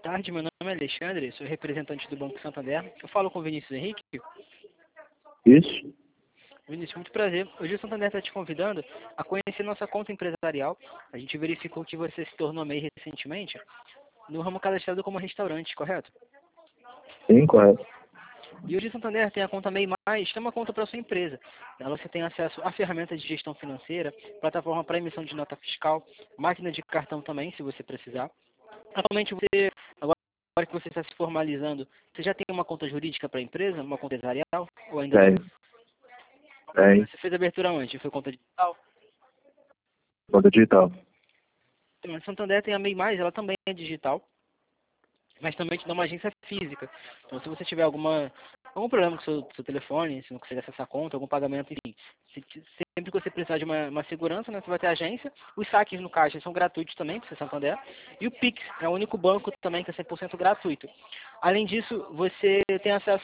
tarde, meu nome é Alexandre, sou representante do Banco Santander. Eu falo com o Vinícius Henrique. Isso? Vinícius, muito prazer. Hoje o Santander está te convidando a conhecer nossa conta empresarial. A gente verificou que você se tornou MEI recentemente no ramo cadastrado como restaurante, correto? Sim, correto. E hoje o Santander tem a conta MEI+, que é uma conta para sua empresa. Nela você tem acesso a ferramentas de gestão financeira, plataforma para emissão de nota fiscal, máquina de cartão também, se você precisar. Atualmente, agora que você está se formalizando, você já tem uma conta jurídica para a empresa, uma conta empresarial, ou ainda não? Tem. Você fez a abertura onde? Foi conta digital? Conta digital. Então, a Santander tem a MEI+, ela também é digital, mas também te dá uma agência física. Então, se você tiver algum problema com o seu telefone, se não conseguir acessar a conta, algum pagamento, enfim, sempre que você precisar de uma segurança, né, você vai ter agência. Os saques no caixa são gratuitos também, para o Santander. E o Pix é o único banco também que é 100% gratuito. Além disso, você tem acesso